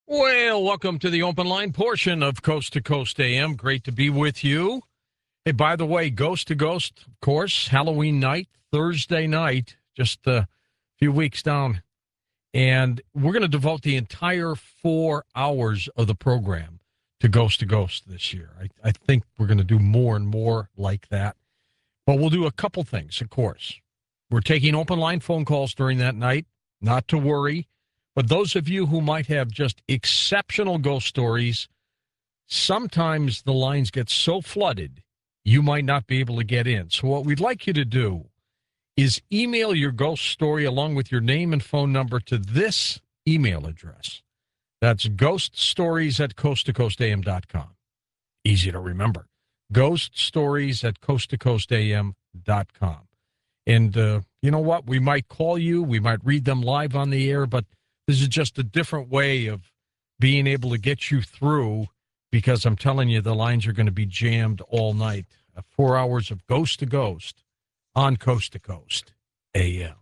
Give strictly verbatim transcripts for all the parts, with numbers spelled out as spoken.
Well, welcome to the open line portion of Coast to Coast A M. Great to be with you. Hey, by the way, Ghost to Ghost, of course, Halloween night, Thursday night, just a few weeks down. And we're going to devote the entire four hours of the program to Ghost to Ghost this year. I, I think we're going to do more and more like that. But we'll do a couple things, of course. We're taking open line phone calls during that night, not to worry. But those of you who might have just exceptional ghost stories, sometimes the lines get so flooded, you might not be able to get in. So what we'd like you to do is email your ghost story along with your name and phone number to this email address. That's ghost stories at coast to coast a m dot com. Easy to remember. ghost stories at coast to coast a m dot com. And uh, you know what? We might call you. We might read them live on the air, but this is just a different way of being able to get you through, because I'm telling you, the lines are going to be jammed all night. Uh, four hours of Ghost to Ghost on Coast to Coast A M.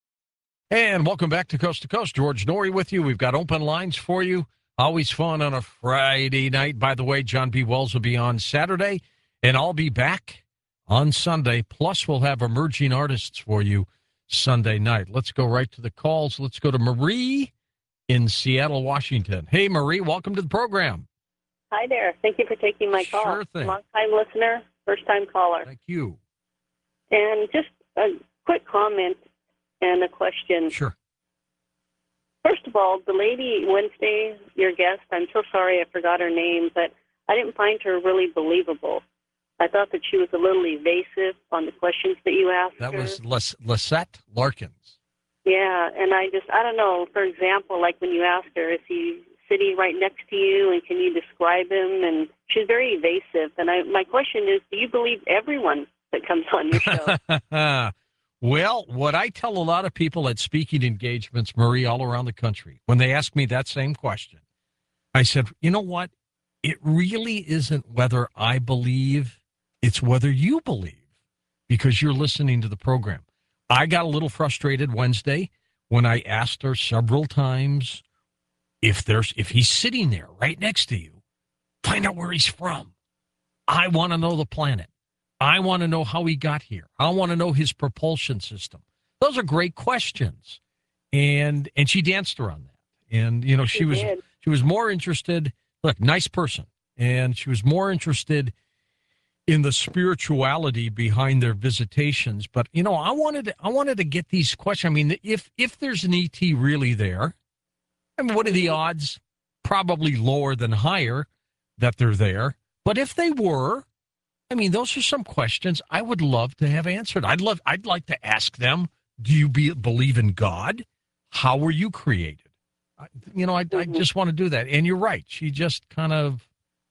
And welcome back to Coast to Coast. George Noory with you. We've got open lines for you. Always fun on a Friday night. By the way, John B. Wells will be on Saturday, and I'll be back on Sunday. Plus, we'll have emerging artists for you Sunday night. Let's go right to the calls. Let's go to Marie in Seattle, Washington. Hey, Marie, welcome to the program. Hi there. Thank you for taking my call. Sure thing. Long-time listener, first-time caller. Thank you. And just a quick comment and a question. Sure. First of all, the lady Wednesday, your guest, I'm so sorry I forgot her name, but I didn't find her really believable. I thought that she was a little evasive on the questions that you asked That her. was Les- Lisette Larkins. Yeah, and I just, I don't know, for example, like when you asked her, is he sitting right next to you, and can you describe him? And she's very evasive. And I, my question is, do you believe everyone that comes on your show? Well, what I tell a lot of people at speaking engagements, Marie, all around the country, when they ask me that same question, I said, you know what? It really isn't whether I believe, it's whether you believe, because you're listening to the program. I got a little frustrated Wednesday when I asked her several times if there's if he's sitting there right next to you, find out where he's from. I want to know the planet. I want to know how he got here. I want to know his propulsion system. Those are great questions. And and she danced around that. And, you know, she, She was did. she was more interested, look, nice person. And she was more interested in the spirituality behind their visitations. But, you know, I wanted to, I wanted to get these questions. I mean, if if there's an E T really there, I mean, what are the odds? Probably lower than higher that they're there. But if they were, I mean, those are some questions I would love to have answered. I'd love, I'd like to ask them, do you be, believe in God? How were you created? I, you know, I, I just want to do that. And you're right. She just kind of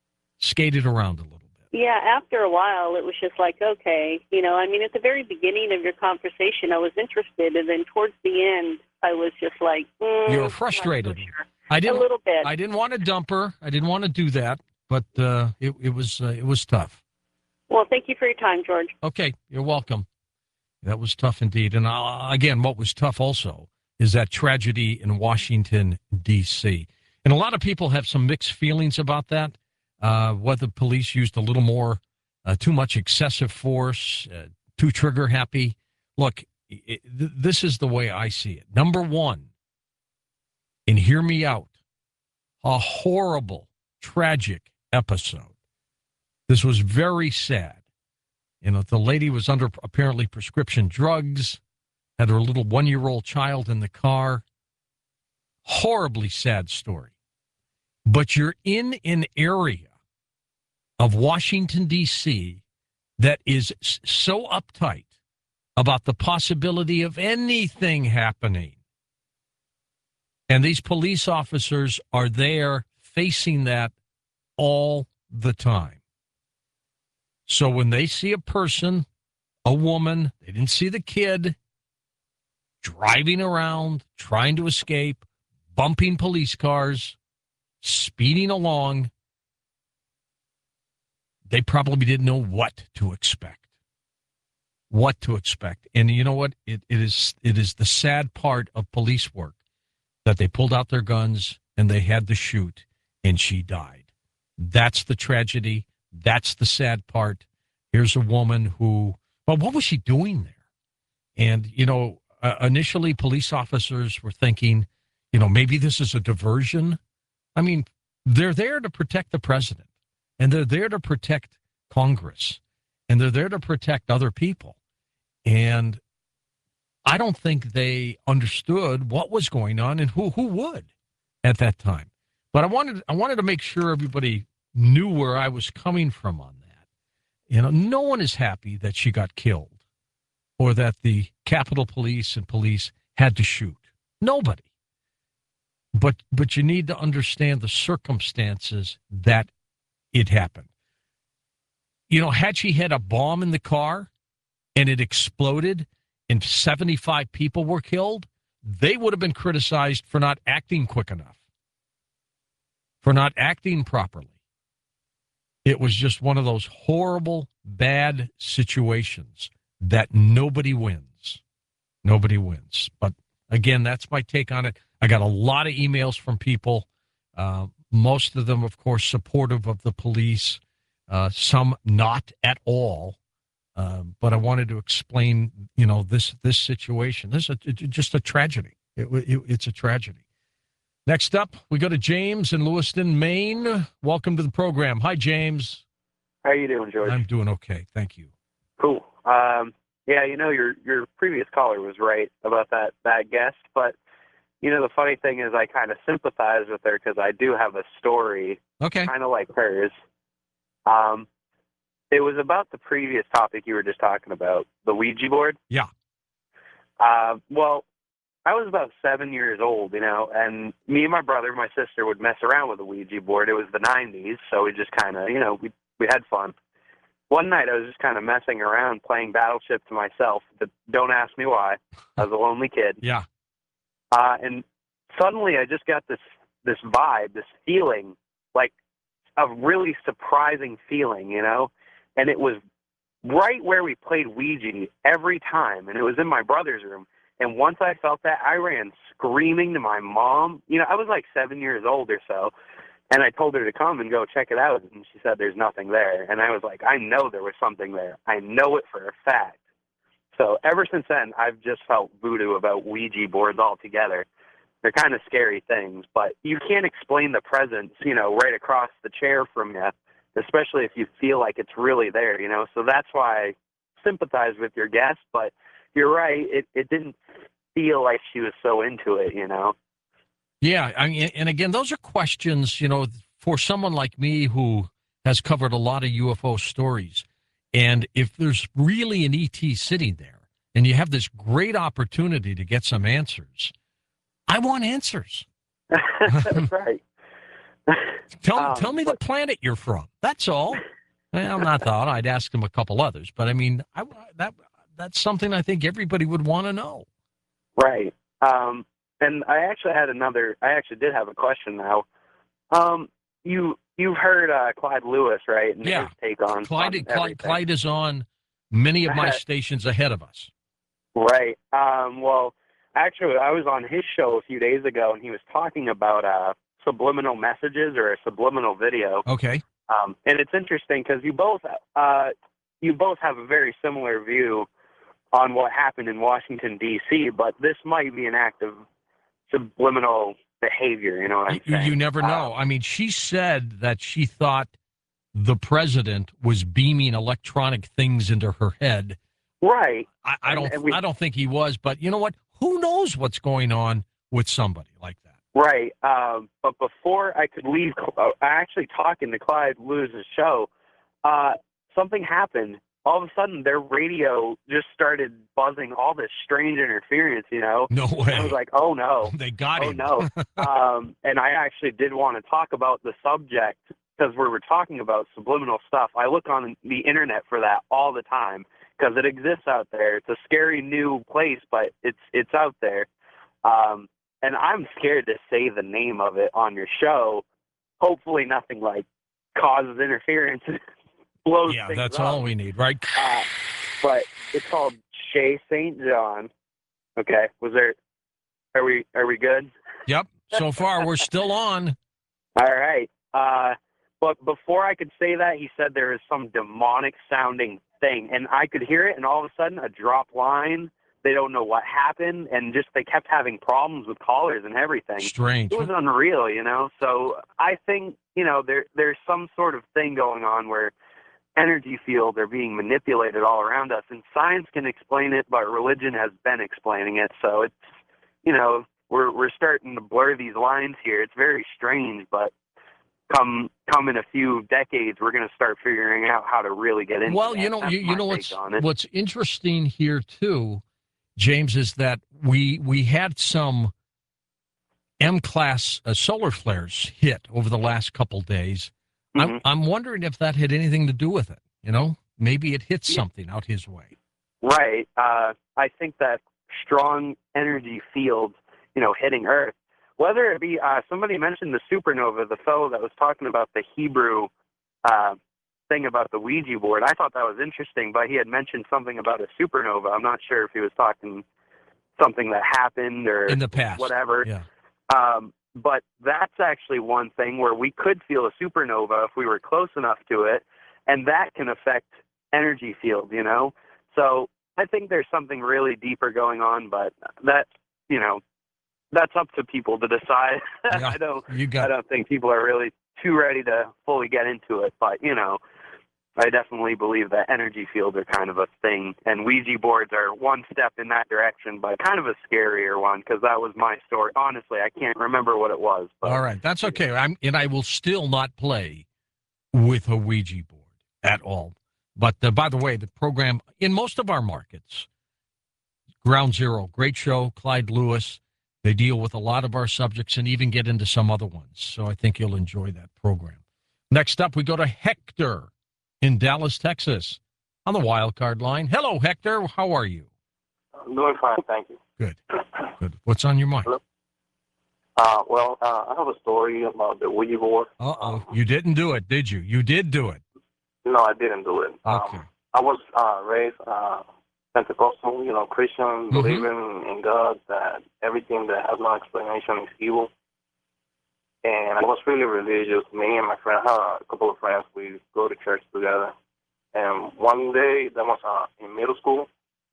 skated around a little bit. Yeah, after a while, it was just like, okay, you know, I mean, at the very beginning of your conversation, I was interested, and then towards the end, I was just like, mm, You were not so frustrated. sure. I A didn't, little bit. I didn't want to dump her. I didn't want to do that, but uh, it, it was, uh, it was tough. Well, thank you for your time, George. Okay, you're welcome. That was tough indeed. And uh, again, what was tough also is that tragedy in Washington, D C. And a lot of people have some mixed feelings about that, uh, whether police used a little more, uh, too much excessive force, uh, too trigger happy. Look, it, th- this is the way I see it. Number one, and hear me out, a horrible, tragic episode. This was very sad. You know, the lady was under apparently prescription drugs, had her little one-year-old child in the car. Horribly sad story. But you're in an area of Washington, D C that is so uptight about the possibility of anything happening. And these police officers are there facing that all the time. So when they see a person, a woman, they didn't see the kid, driving around, trying to escape, bumping police cars, speeding along, they probably didn't know what to expect. What to expect. And you know what? It, it is it is the sad part of police work that they pulled out their guns and they had to shoot, and she died. That's the tragedy. That's the sad part. Here's a woman who, well, what was she doing there? And, you know, uh, initially police officers were thinking, you know, maybe this is a diversion. I mean, they're there to protect the president, and they're there to protect Congress, and they're there to protect other people. And I don't think they understood what was going on, and who who would at that time. But I wanted I wanted to make sure everybody knew where I was coming from on that. You know, no one is happy that she got killed or that the Capitol Police and police had to shoot. Nobody. But but you need to understand the circumstances that it happened. You know, had she had a bomb in the car and it exploded and seventy-five people were killed, they would have been criticized for not acting quick enough, for not acting properly. It was just one of those horrible, bad situations that nobody wins. Nobody wins. But again, that's my take on it. I got a lot of emails from people, uh, most of them, of course, supportive of the police, uh, some not at all. Uh, but I wanted to explain, you know, this this situation. This is a, it, just a tragedy. It, it, it's a tragedy. Next up, we go to James in Lewiston, Maine. Welcome to the program. Hi, James. How you doing, George? I'm doing okay. Thank you. Cool. Um, yeah, you know, your your previous caller was right about that, that guest, but, you know, the funny thing is I kind of sympathize with her because I do have a story Okay. kind of like hers. Um, it was about the previous topic you were just talking about, the Ouija board. Yeah. Uh, well, I was about seven years old, you know, and me and my brother, my sister would mess around with the Ouija board. It was the nineties, so we just kind of, you know, we we had fun. One night I was just kind of messing around playing Battleship to myself, but don't ask me why. I was a lonely kid. Yeah. Uh, and suddenly I just got this this vibe, this feeling, like a really surprising feeling, you know, and it was right where we played Ouija every time, and it was in my brother's room. And once I felt that, I ran screaming to my mom. You know, I was like seven years old or so, and I told her to come and go check it out, and she said there's nothing there. And I was like, I know there was something there. I know it for a fact. So ever since then, I've just felt voodoo about Ouija boards altogether. They're kind of scary things, but you can't explain the presence, you know, right across the chair from you, especially if you feel like it's really there, you know. So that's why I sympathize with your guest, but you're right. It it didn't feel like she was so into it, you know. Yeah, I mean, and again, those are questions, you know, for someone like me who has covered a lot of U F O stories. And if there's really an E T sitting there and you have this great opportunity to get some answers, I want answers. That's right. Tell, um, tell me but, the planet you're from. That's all. Well, not thought. I'd ask them a couple others. But, I mean, I, that that's something I think everybody would want to know. Right. Um, and I actually had another, I actually did have a question now. Um, you, you've heard uh, Clyde Lewis, right? And Yeah. his take on, Clyde, on Clyde, Clyde is on many of my stations ahead of us. Right. Um, well, actually, I was on his show a few days ago, and he was talking about uh, subliminal messages or a subliminal video. Okay. Um, and it's interesting because you both uh, you both have a very similar view on what happened in Washington, D C, but this might be an act of subliminal behavior, you know what I'm you, saying? you never know. Um, I mean, she said that she thought the president was beaming electronic things into her head. right. I, I don't And- and we- I don't think he was, but you know what? Who knows what's going on with somebody like that? Right. Um, but before I could leave, I actually talking to Clyde Lewis's show, uh, something happened. All of a sudden, their radio just started buzzing all this strange interference, you know? No way. I was like, oh, no. They got Oh, him. no. um, and I actually did want to talk about the subject because we were talking about subliminal stuff. I look on the internet for that all the time because it exists out there. It's a scary new place, but it's it's out there. Um, and I'm scared to say the name of it on your show. Hopefully nothing like causes interference and blows Yeah, things that's up. all we need, right? Uh, but it's called Chez Saint John. Okay, was there? Are we are we good? Yep. So far, we're still on. All right. Uh, but before I could say that, he said there is some demonic sounding thing, and I could hear it, and all of a sudden, a drop line. They don't know what happened, and just they kept having problems with callers and everything. Strange. It was unreal, you know. So I think, you know, there there's some sort of thing going on where energy fields are being manipulated all around us, and science can explain it, but religion has been explaining it. So it's, you know, we're we're starting to blur these lines here. It's very strange, but come come in a few decades, we're going to start figuring out how to really get into. Well, that. you know, That's you, you my know take what's on it. what's interesting here too, James, is that we we had some M-class uh, solar flares hit over the last couple days. Mhm. I'm I'm wondering if that had anything to do with it. You know, maybe it hit Yeah. something out his way. Right. Uh, I think that strong energy fields, you know, hitting Earth, whether it be, uh, somebody mentioned the supernova, the fellow that was talking about the Hebrew uh, thing about the Ouija board. I thought that was interesting, but he had mentioned something about a supernova. I'm not sure if he was talking something that happened or In the past. whatever. Yeah. Um, but that's actually one thing where we could feel a supernova if we were close enough to it, and that can affect energy fields, you know? So I think there's something really deeper going on, but that, you know, that's up to people to decide. Yeah, I don't you I got don't think people are really too ready to fully get into it, but, you know, I definitely believe that energy fields are kind of a thing, and Ouija boards are one step in that direction, but kind of a scarier one, because that was my story. Honestly, I can't remember what it was. But, all right. That's okay. I'm and I will still not play with a Ouija board at all. But uh, by the way, the program in most of our markets, Ground Zero, great show, Clyde Lewis. They deal with a lot of our subjects and even get into some other ones. So I think you'll enjoy that program. Next up, we go to Hector in Dallas, Texas, on the wild card line. Hello, Hector. How are you? I'm doing fine, thank you. Good. Good. What's on your mind? Hello? Uh, well, uh, I have a story about the Ouija board. Uh-oh. You didn't do it, did you? You did do it. No, I didn't do it. Okay. Um, I was uh, raised uh, Pentecostal, you know, Christian, Mm-hmm. believing in God, that everything that has no explanation is evil. And I was really religious. Me and my friend, I had a couple of friends, we go to church together. And one day, that was uh, in middle school,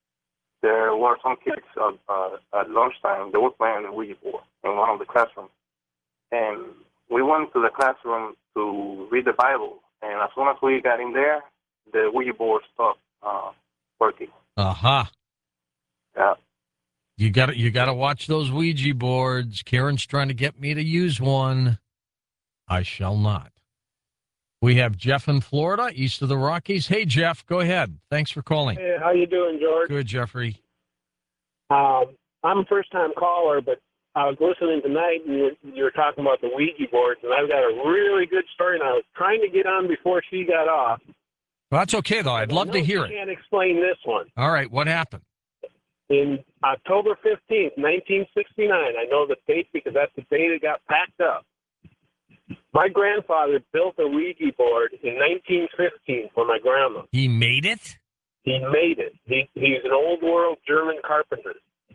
there were some kids uh, uh, at lunchtime. They were playing the Ouija board in one of the classrooms. And we went to the classroom to read the Bible. And as soon as we got in there, the Ouija board stopped uh, working. Aha. Uh-huh. Yeah. You got you got to watch those Ouija boards. Karen's trying to get me to use one. I shall not. We have Jeff in Florida, east of the Rockies. Hey, Jeff, go ahead. Thanks for calling. Hey, how you doing, George? Good, Jeffrey. Um, I'm a first-time caller, but I was listening tonight, and you, you were talking about the Ouija boards, and I've got a really good story, and I was trying to get on before she got off. Well, that's okay, though. I'd love I to know hear she it. can't explain this one. All right, what happened? In October fifteenth, nineteen sixty-nine, I know the date because that's the date it got packed up. My grandfather built a Ouija board in nineteen fifteen for my grandma. He made it? He made it. He, he's an old world German carpenter.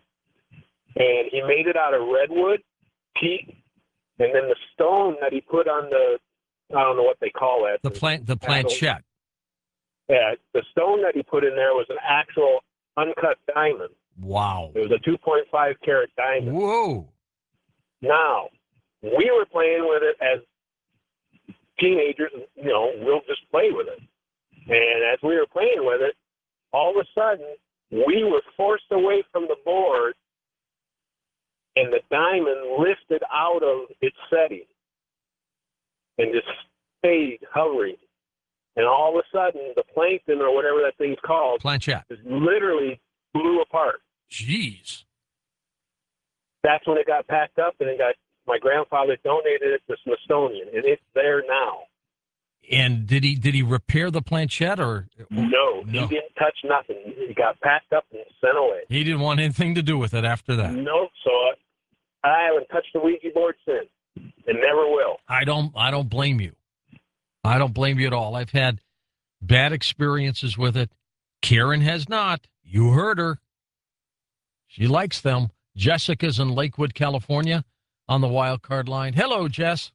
And he made it out of redwood, teak, and then the stone that he put on the, I don't know what they call it. The plant, the Paddle. planchette. Yeah, the stone that he put in there was an actual uncut diamond. Wow. It was a two point five carat diamond. Whoa. Now, we were playing with it as teenagers, you know, we'll just play with it. And as we were playing with it, all of a sudden, we were forced away from the board, and the diamond lifted out of its setting and just stayed hovering. And all of a sudden, the plankton, or whatever that thing's called, Planchette. just literally blew apart. Jeez. That's when it got packed up, and it got, my grandfather donated it to Smithsonian, and it's there now. And did he did he repair the planchette or No, he No. didn't touch nothing. It got packed up and sent away. he didn't want anything to do with it after that? No, so I, I haven't touched the Ouija board since, and never will. I don't I don't blame you. I don't blame you at all. I've had bad experiences with it. Karen has not. You heard her. She likes them. Jessica's in Lakewood, California. on the wild card line. Hello, Jess.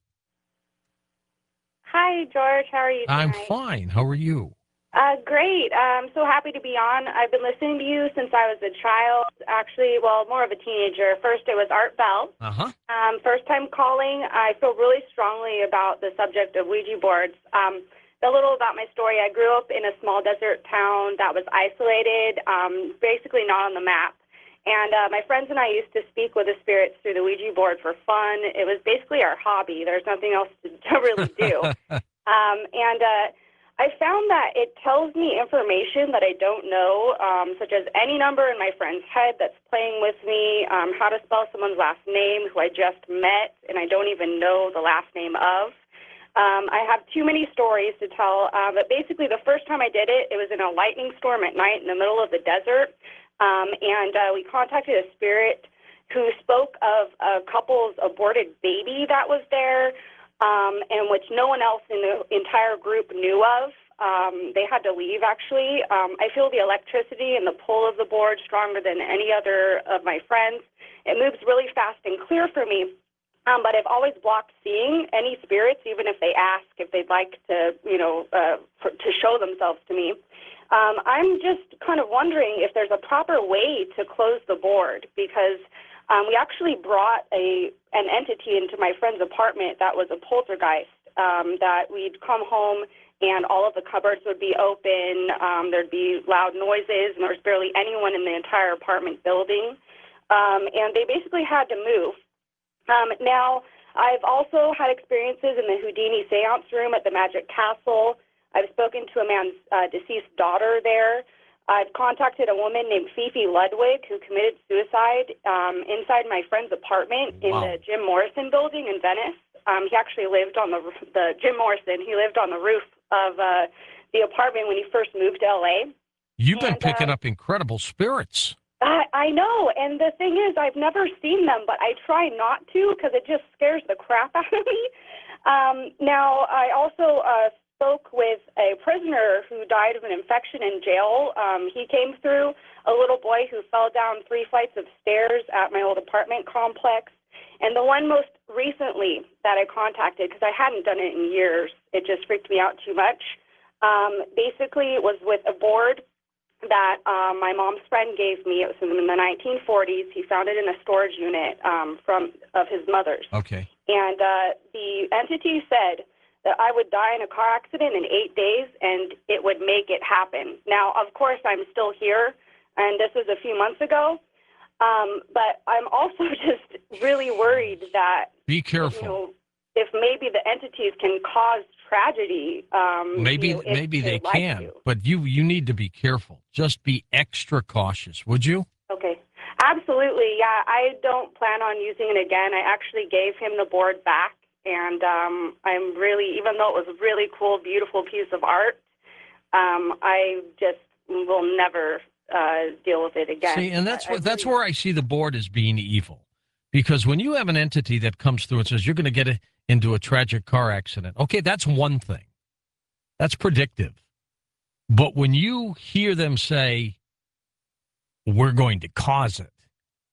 Hi, George. How are you tonight? I'm fine. How are you? Uh, great. I'm so happy to be on. I've been listening to you since I was a child, actually, well, more of a teenager. First, it was Art Bell. Uh-huh. Um, first time calling. I feel really strongly about the subject of Ouija boards. Um, a little about my story. I grew up in a small desert town that was isolated, um, basically not on the map. And uh, my friends and I used to speak with the spirits through the Ouija board for fun. It was basically our hobby. There's nothing else to, to really do. um, and uh, I found that it tells me information that I don't know, um, such as any number in my friend's head that's playing with me, um, how to spell someone's last name who I just met and I don't even know the last name of. Um, I have too many stories to tell, uh, but basically the first time I did it, it was in a lightning storm at night in the middle of the desert. Um, and uh, we contacted a spirit who spoke of a couple's aborted baby that was there, um, and which no one else in the entire group knew of. Um, they had to leave, actually. Um, I feel the electricity and the pull of the board stronger than any other of my friends. It moves really fast and clear for me, um, but I've always blocked seeing any spirits, even if they ask if they'd like to, you know, uh, for, to show themselves to me. Um, I'm just kind of wondering if there's a proper way to close the board, because um, we actually brought a an entity into my friend's apartment that was a poltergeist, um, that we'd come home and all of the cupboards would be open, um, there'd be loud noises, and there was barely anyone in the entire apartment building. Um, and they basically had to move. Um, now, I've also had experiences in the Houdini seance room at the Magic Castle. I've spoken to a man's uh, deceased daughter there. I've contacted a woman named Fifi Ludwig who committed suicide um, inside my friend's apartment in Wow. the Jim Morrison building in Venice. Um, he actually lived on the, the Jim Morrison, he lived on the roof of uh, the apartment when he first moved to L A. You've been And, picking uh, up incredible spirits. I, I know, and the thing is, I've never seen them, but I try not to because it just scares the crap out of me. Um, now, I also uh, spoke with a prisoner who died of an infection in jail. Um, he came through, a little boy who fell down three flights of stairs at my old apartment complex. And the one most recently that I contacted, because I hadn't done it in years, it just freaked me out too much, um, basically it was with a board that um, my mom's friend gave me. It was in the nineteen forties. He found it in a storage unit um, from of his mother's. Okay. And uh, the entity said that I would die in a car accident in eight days, and it would make it happen. Now, of course, I'm still here, and this was a few months ago, um, but I'm also just really worried that, Be careful. you know, if maybe the entities can cause tragedy. Um, Maybe you know, if maybe they like can, to. but you you need to be careful. Just be extra cautious, would you? Okay. Absolutely, yeah. I don't plan on using it again. I actually gave him the board back, and um, I'm really, even though it was a really cool, beautiful piece of art, um, I just will never uh, deal with it again. See, and that's I, what I that's really, where I see the board as being evil, because when you have an entity that comes through and says you're going to get a, into a tragic car accident, okay, that's one thing, that's predictive. But when you hear them say we're going to cause it,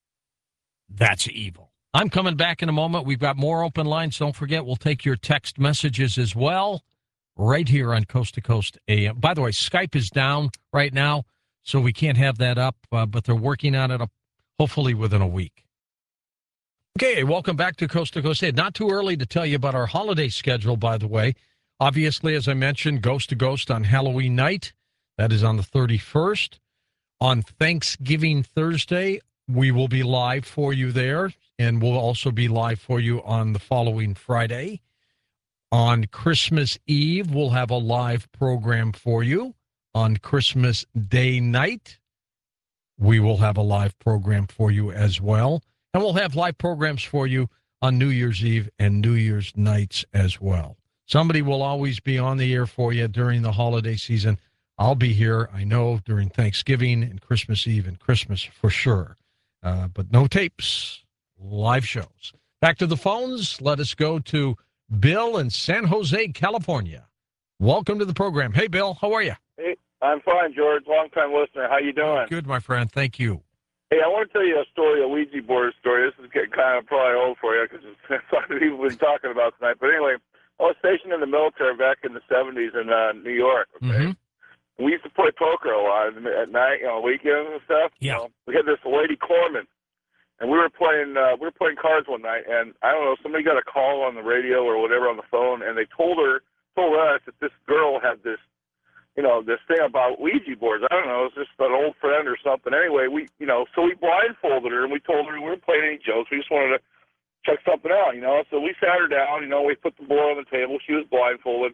that's evil. I'm coming back in a moment. We've got more open lines. Don't forget, we'll take your text messages as well, right here on Coast to Coast A M. By the way, Skype is down right now, so we can't have that up, uh, but they're working on it, uh, hopefully within a week. Okay, welcome back to Coast to Coast A M. Not too early to tell you about our holiday schedule, by the way. Obviously, as I mentioned, Ghost to Ghost on Halloween night. That is on the thirty-first. On Thanksgiving Thursday, we will be live for you there, and we'll also be live for you on the following Friday. On Christmas Eve, we'll have a live program for you. On Christmas Day night, we will have a live program for you as well. And we'll have live programs for you on New Year's Eve and New Year's nights as well. Somebody will always be on the air for you during the holiday season. I'll be here, I know, during Thanksgiving and Christmas Eve and Christmas for sure. Uh, but no tapes, live shows. Back to the phones. Let us go to Bill in San Jose, California. Welcome to the program. Hey, Bill, how are you? Hey, I'm fine, George. Long-time listener. How you doing? Good, my friend. Thank you. Hey, I want to tell you a story, a Ouija board story. This is getting kind of probably old for you because it's something people have been talking about tonight. But anyway, I was stationed in the military back in the seventies in uh, New York. Okay? Mm-hmm. We used to play poker a lot at night, you know, weekends and stuff. Yeah. You know, we had this lady Corman, and we were playing uh, we were playing cards one night, and I don't know, somebody got a call on the radio or whatever on the phone, and they told her, told us that this girl had this, you know, this thing about Ouija boards. I don't know, it was just an old friend or something. Anyway, we, you know, so we blindfolded her, and we told her we weren't playing any jokes. We just wanted to check something out, you know. So we sat her down, you know, we put the board on the table. She was blindfolded,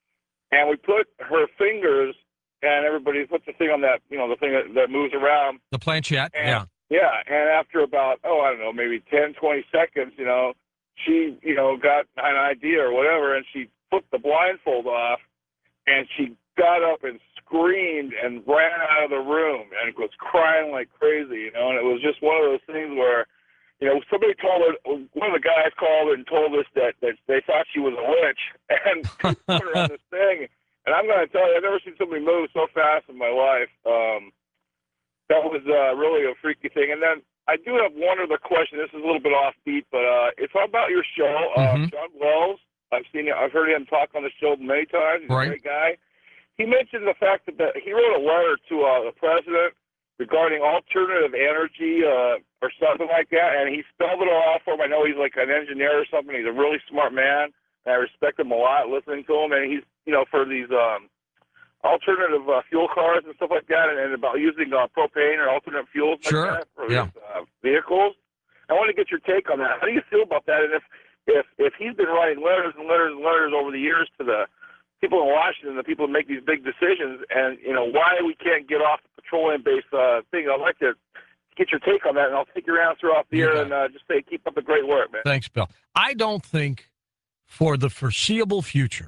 and we put her fingers, and everybody puts the thing on that, you know, the thing that, that moves around. The planchette, and, yeah. Yeah, and after about, oh, I don't know, maybe ten, twenty seconds, you know, she, you know, got an idea or whatever, and she put the blindfold off, and she got up and screamed and ran out of the room and was crying like crazy, you know, and it was just one of those things where, you know, somebody told her, one of the guys called and told us that, that they thought she was a witch and put her on this thing. And I'm going to tell you, I've never seen somebody move so fast in my life. Um, that was uh, really a freaky thing. And then I do have one other question. This is a little bit offbeat, but uh, it's all about your show. Mm-hmm. Um, John Wells, I've seen it, I've heard him talk on the show many times. He's right. a great guy. He mentioned the fact that the, he wrote a letter to uh, the president regarding alternative energy uh, or something like that, and he spelled it all out for him. I know he's like an engineer or something. He's a really smart man, and I respect him a lot listening to him. And he's, you know, for these um, alternative uh, fuel cars and stuff like that, and, and about using uh, propane or alternate fuels sure. like that for yeah. his uh, vehicles. I want to get your take on that. How do you feel about that? And if, if, if he's been writing letters and letters and letters over the years to the people in Washington, the people who make these big decisions, and, you know, why we can't get off the petroleum-based uh, thing. I'd like to get your take on that, and I'll take your answer off the air and uh, just say keep up the great work, man. Thanks, Bill. I don't think for the foreseeable future,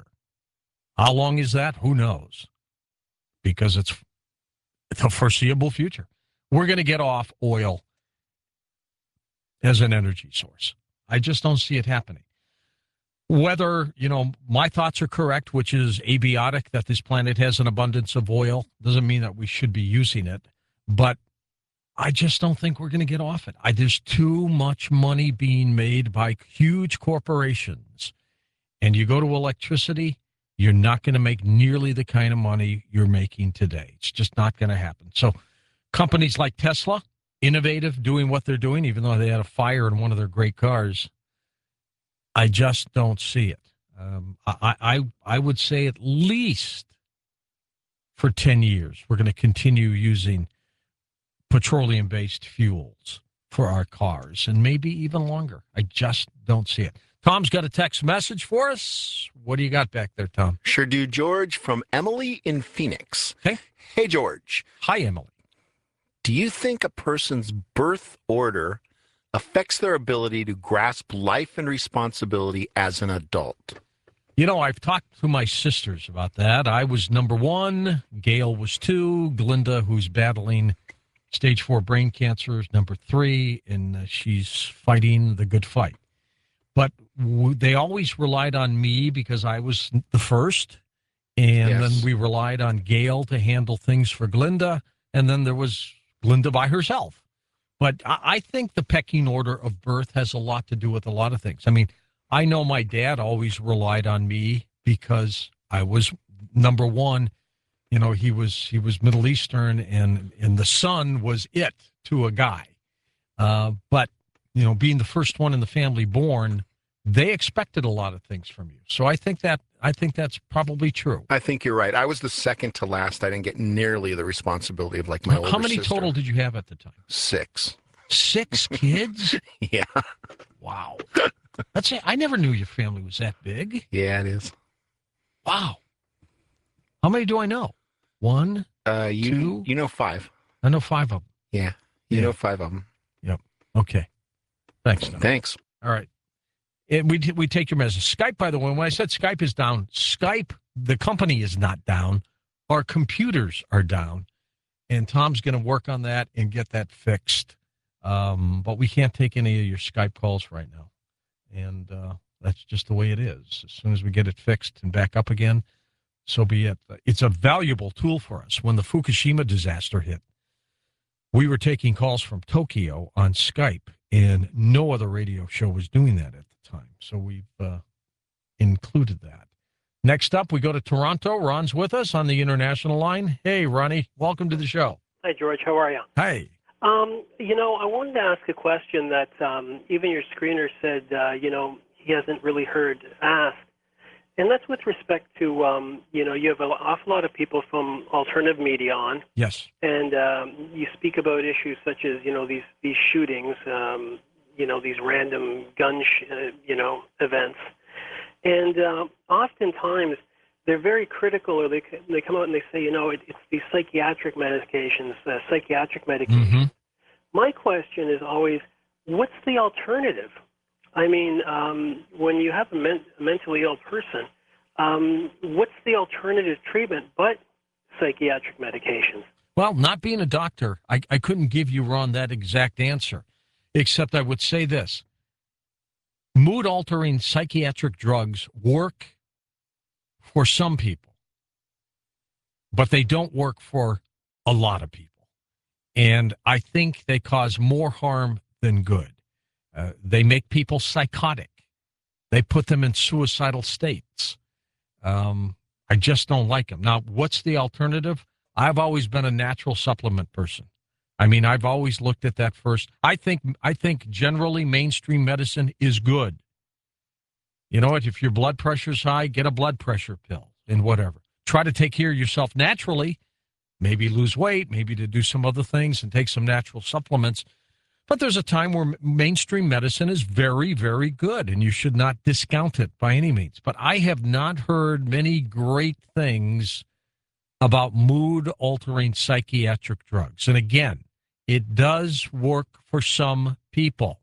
how long is that? Who knows? Because it's the foreseeable future. We're going to get off oil as an energy source. I just don't see it happening. Whether, you know, my thoughts are correct, which is abiotic, that this planet has an abundance of oil, doesn't mean that we should be using it. But I just don't think we're going to get off it. I, there's too much money being made by huge corporations. And you go to electricity, you're not going to make nearly the kind of money you're making today. It's just not going to happen. So companies like Tesla, innovative, doing what they're doing, even though they had a fire in one of their great cars, I just don't see it. Um, I, I I would say at least for ten years, we're going to continue using petroleum-based fuels for our cars, and maybe even longer. I just don't see it. Tom's got a text message for us. What do you got back there, Tom? Sure do, George, from Emily in Phoenix. Okay. Hey, George. Hi, Emily. Do you think a person's birth order affects their ability to grasp life and responsibility as an adult? You know, I've talked to my sisters about that. I was number one. Gail was two. Glinda, who's battling stage four brain cancer, is number three, and uh, she's fighting the good fight. But w- they always relied on me because I was the first, and Yes. then we relied on Gail to handle things for Glinda, and then there was Glinda by herself. But I, I think the pecking order of birth has a lot to do with a lot of things. I mean, I know my dad always relied on me because I was number one. You know, he was he was Middle Eastern, and and the son was it to a guy. Uh, but you know, being the first one in the family born, they expected a lot of things from you. So I think that I think that's probably true. I think you're right. I was the second to last. I didn't get nearly the responsibility of like my older How many sister. total did you have at the time? Six. Six kids? Yeah. Wow. That's it. I never knew your family was that big. Yeah, it is. Wow. How many do I know? One, Uh, you Two. you know five. I know five of them. Yeah, you Yeah. know five of them. Okay. Thanks, Tom. Thanks. All right. And we we take your message. Skype, by the way, when I said Skype is down, Skype, the company is not down. Our computers are down. And Tom's going to work on that and get that fixed. Um, but we can't take any of your Skype calls right now. And uh, that's just the way it is. As soon as we get it fixed and back up again, so be it. It's a valuable tool for us. When the Fukushima disaster hit, we were taking calls from Tokyo on Skype, and no other radio show was doing that at the time. So we've uh, included that. Next up, we go to Toronto. Ron's with us on the international line. Hey, Ronnie, welcome to the show. Hi, George. How are you? Hey. Um, you know, I wanted to ask a question that um, even your screener said, uh, you know, he hasn't really heard asked. And that's with respect to, um, you know, you have an awful lot of people from alternative media on. Yes. And um, you speak about issues such as, you know, these, these shootings, um, you know, these random gun, sh- uh, you know, events. And uh, oftentimes they're very critical, or they they come out and they say, you know, it, it's these psychiatric medications, uh, psychiatric medications. Mm-hmm. My question is always, what's the alternative? I mean, um, when you have a, men- a mentally ill person, um, what's the alternative treatment but psychiatric medications? Well, not being a doctor, I, I couldn't give you, Ron, that exact answer, except I would say this. Mood-altering psychiatric drugs work for some people, but they don't work for a lot of people. And I think they cause more harm than good. Uh, they make people psychotic. They put them in suicidal states. Um, I just don't like them. Now, what's the alternative? I've always been a natural supplement person. I mean, I've always looked at that first. I think I think generally mainstream medicine is good. You know what? If your blood pressure's high, get a blood pressure pill and whatever. Try to take care of yourself naturally, maybe lose weight, maybe to do some other things and take some natural supplements. But there's a time where mainstream medicine is very, very good, and you should not discount it by any means. But I have not heard many great things about mood-altering psychiatric drugs. And again, it does work for some people,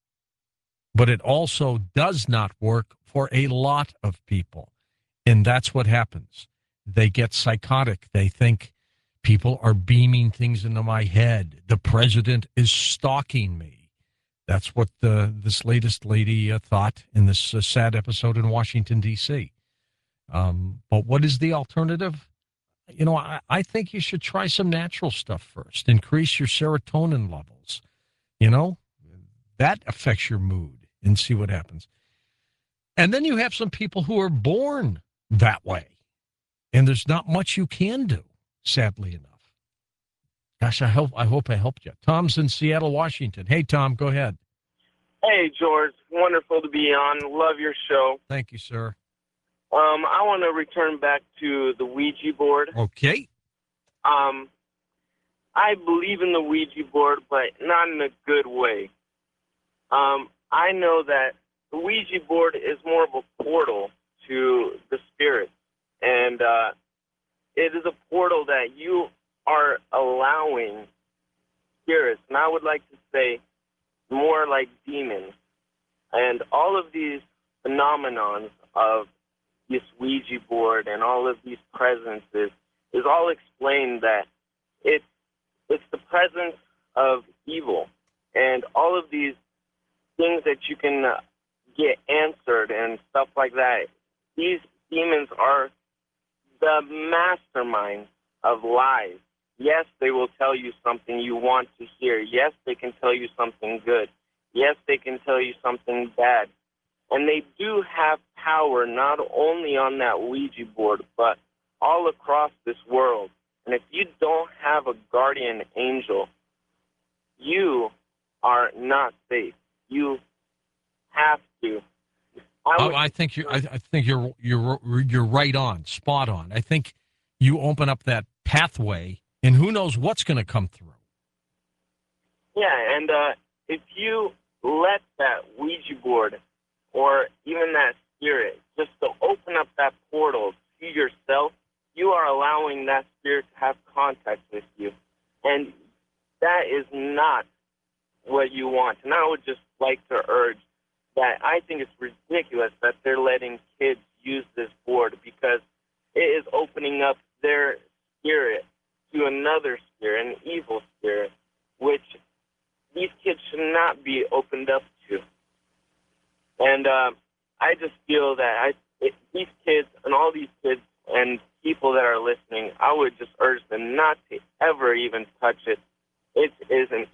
but it also does not work for a lot of people. And that's what happens. They get psychotic. They think people are beaming things into my head. The president is stalking me. That's what the, this latest lady uh, thought in this uh, sad episode in Washington, D C Um, but what is the alternative? You know, I, I think you should try some natural stuff first. Increase your serotonin levels. You know, that affects your mood, and see what happens. And then you have some people who are born that way, and there's not much you can do, sadly enough. Gosh, I hope I hope I helped you. Tom's in Seattle, Washington. Hey, Tom, go ahead. Hey, George. Wonderful to be on. Love your show. Thank you, sir. Um, I want to return back to the Ouija board. Okay. Um, I believe in the Ouija board, but not in a good way. Um, I know that the Ouija board is more of a portal to the spirit, and uh, it is a portal that you are allowing spirits, and I would like to say more like demons, and all of these phenomenons of this Ouija board and all of these presences is all explained that it's it's the presence of evil, and all of these things that you can uh, get answered and stuff like that. These demons are the masterminds of lies. Yes, they will tell you something you want to hear. Yes, they can tell you something good. Yes, they can tell you something bad. And they do have power not only on that Ouija board, but all across this world. And if you don't have a guardian angel, you are not safe. You have to. I, oh, I think you. I, I think you're you're you're right on, spot on. I think you open up that pathway, and who knows what's going to come through. Yeah, and uh, if you let that Ouija board or even that spirit just to open up that portal to yourself, you are allowing that spirit to have contact with you, and that is not what you want. And I would just like to urge that I think it's ridiculous that they're letting kids use this board, because it is opening up their spirit to another spirit, an evil spirit, which these kids should not be opened up to. And uh, I just feel that I, it, these kids and all these kids and people that are listening, I would just urge them not to ever even touch it. It's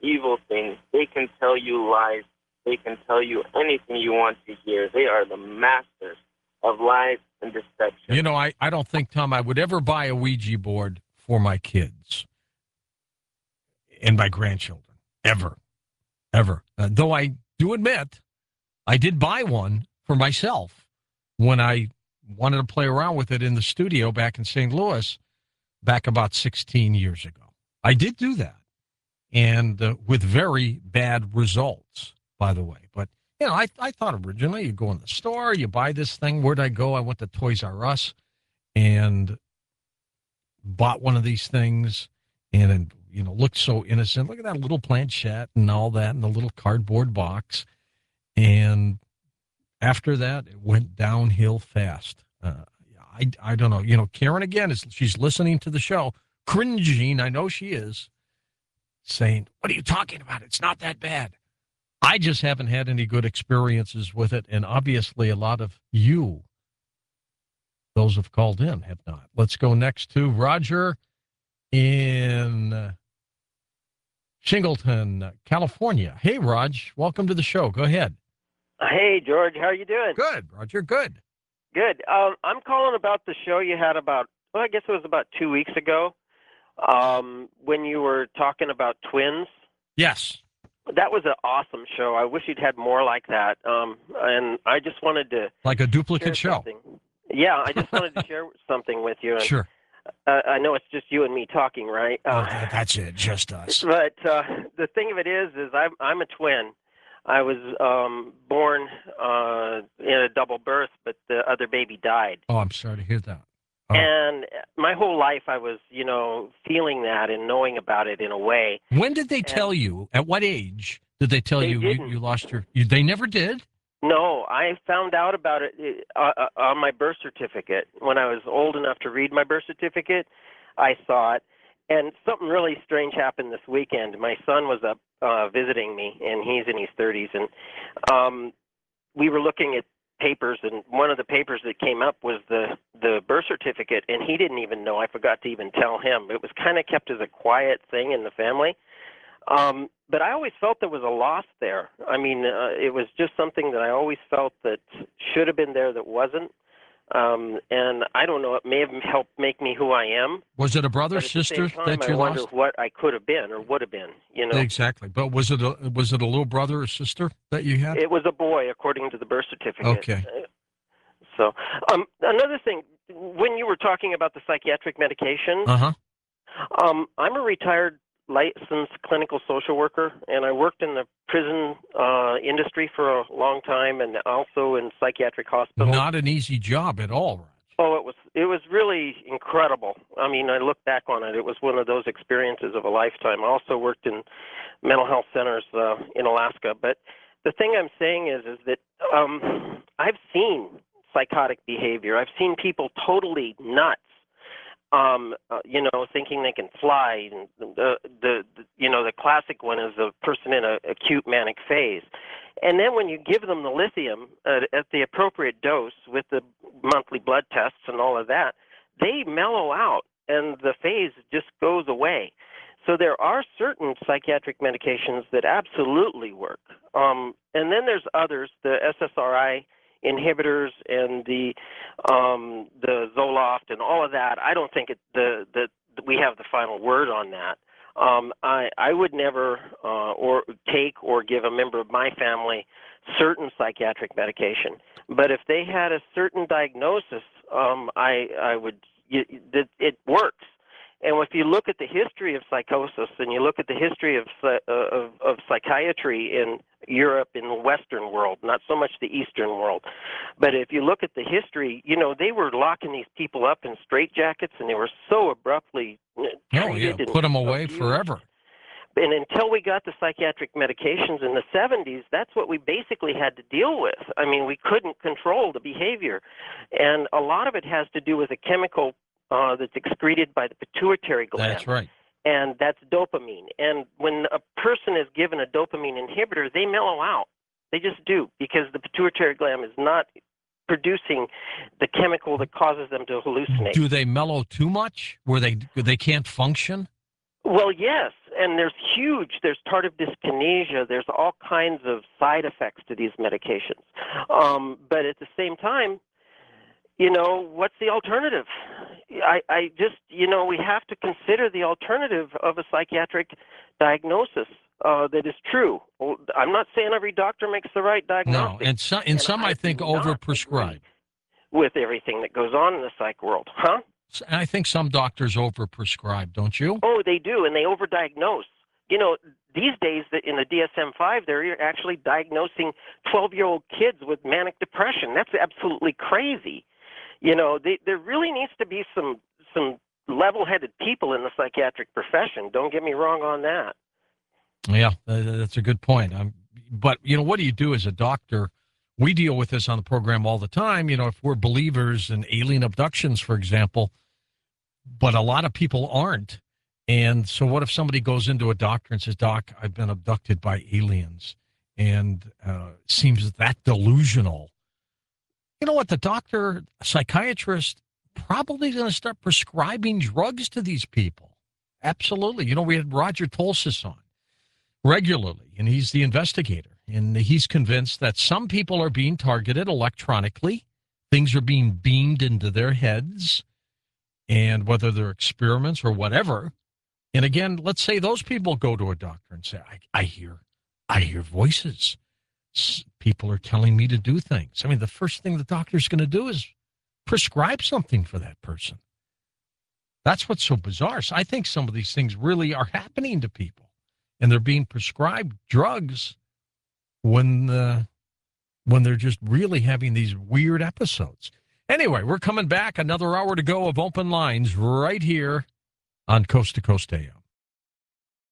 evil things. They can tell you lies. They can tell you anything you want to hear. They are the masters of lies and deception. You know, I, I don't think, Tom, I would ever buy a Ouija board for my kids and my grandchildren. Ever. Ever. Uh, though I do admit, I did buy one for myself when I wanted to play around with it in the studio back in Saint Louis back about sixteen years ago. I did do that, and uh, with very bad results, by the way. But, you know, I, I thought originally you go in the store, you buy this thing. Where'd I go? I went to Toys R Us and bought one of these things, and it, you know, looked so innocent. Look at that little planchette and all that and the little cardboard box. And after that, it went downhill fast. Uh, I, I don't know. You know, Karen, again, is she's listening to the show, cringing, I know she is, saying, what are you talking about? It's not that bad. I just haven't had any good experiences with it, and obviously a lot of you, those who've called in, have not. Let's go next to Roger in uh, Shingleton, California. Hey, Raj, welcome to the show. Go ahead. Hey, George, how are you doing? Good, Roger, good. Good. Um, I'm calling about the show you had about, well, I guess it was about two weeks ago, um, when you were talking about twins. Yes. That was an awesome show. I wish you'd had more like that. Um, and I just wanted to... Like a duplicate show. Something. Yeah, I just wanted to share something with you. And, sure. Uh, I know it's just you and me talking, right? Uh, oh, that's it, just us. But uh, the thing of it is, is I'm, I'm a twin. I was um, born uh, in a double birth, but the other baby died. Oh, I'm sorry to hear that. Oh. And my whole life I was, you know, feeling that and knowing about it in a way. When did they and tell you? At what age did they tell they you, you you lost your... You, they never did? No, I found out about it uh, uh, on my birth certificate. When I was old enough to read my birth certificate, I saw it. And something really strange happened this weekend. My son was up uh, visiting me, and he's in his thirties. And um, we were looking at papers, and one of the papers that came up was the, the birth certificate, and he didn't even know. I forgot to even tell him. It was kind of kept as a quiet thing in the family. Um, but I always felt there was a loss there. I mean, uh, it was just something that I always felt that should have been there that wasn't. Um, and I don't know, it may have helped make me who I am. Was it a brother, sister time, that you I wonder lost? what I could have been or would have been, you know. Exactly. But was it a, was it a little brother or sister that you had? It was a boy, according to the birth certificate. Okay. So, um, another thing, when you were talking about the psychiatric medications, uh-huh. um, I'm a retired licensed clinical social worker, and I worked in the prison uh, industry for a long time, and also in psychiatric hospitals. Not an easy job at all, Raj. Oh, it was it was really incredible. I mean, I look back on it; it was one of those experiences of a lifetime. I also worked in mental health centers uh, in Alaska. But the thing I'm saying is, is that um, I've seen psychotic behavior. I've seen people totally nuts. Um, uh, you know, thinking they can fly. And the, the, the, you know, the classic one is a person in a acute manic phase. And then when you give them the lithium uh, at the appropriate dose with the monthly blood tests and all of that, they mellow out and the phase just goes away. So there are certain psychiatric medications that absolutely work. Um, and then there's others, the S S R I inhibitors and the um, the Zoloft and all of that. I don't think it, the, the we have the final word on that. Um, I I would never uh, or take or give a member of my family certain psychiatric medication. But if they had a certain diagnosis, um, I I would it, it works. And if you look at the history of psychosis and you look at the history of, uh, of, of psychiatry in Europe, in the Western world, not so much the Eastern world, but if you look at the history, you know, they were locking these people up in straitjackets and they were so abruptly treated. Oh, yeah, put them away abused. forever. And until we got the psychiatric medications in the seventies, that's what we basically had to deal with. I mean, we couldn't control the behavior. And a lot of it has to do with a chemical Uh, that's excreted by the pituitary gland. That's right. And that's dopamine. And when a person is given a dopamine inhibitor, they mellow out. They just do, because the pituitary gland is not producing the chemical that causes them to hallucinate. Do they mellow too much where they they can't function? Well, yes. and there's huge, there's tardive dyskinesia, there's all kinds of side effects to these medications. Um, but at the same time, you know, what's the alternative? I, I just, you know, we have to consider the alternative of a psychiatric diagnosis uh, that is true. Well, I'm not saying every doctor makes the right diagnosis. No, and some, and some I, I think overprescribe with everything that goes on in the psych world, huh? I think some doctors overprescribe, don't you? Oh, they do, and they overdiagnose. You know, these days in the D S M five, they're actually diagnosing twelve-year-old kids with manic depression. That's absolutely crazy. You know, they, there really needs to be some some level-headed people in the psychiatric profession. Don't get me wrong on that. Yeah, that's a good point. Um, but, you know, what do you do as a doctor? We deal with this on the program all the time. You know, if we're believers in alien abductions, for example, but a lot of people aren't. And so what if somebody goes into a doctor and says, Doc, I've been abducted by aliens, and uh, seems that delusional? You know what? The doctor, psychiatrist, probably going to start prescribing drugs to these people. Absolutely. You know, we had Roger Tolsis on regularly, and he's the investigator. And he's convinced that some people are being targeted electronically. Things are being beamed into their heads, and whether they're experiments or whatever. And again, let's say those people go to a doctor and say, I, I hear, I hear voices. People are telling me to do things. I mean, the first thing the doctor's going to do is prescribe something for that person. That's what's so bizarre. So I think some of these things really are happening to people, and they're being prescribed drugs when uh, when they're just really having these weird episodes. Anyway, we're coming back. Another hour to go of open lines right here on Coast to Coast A M.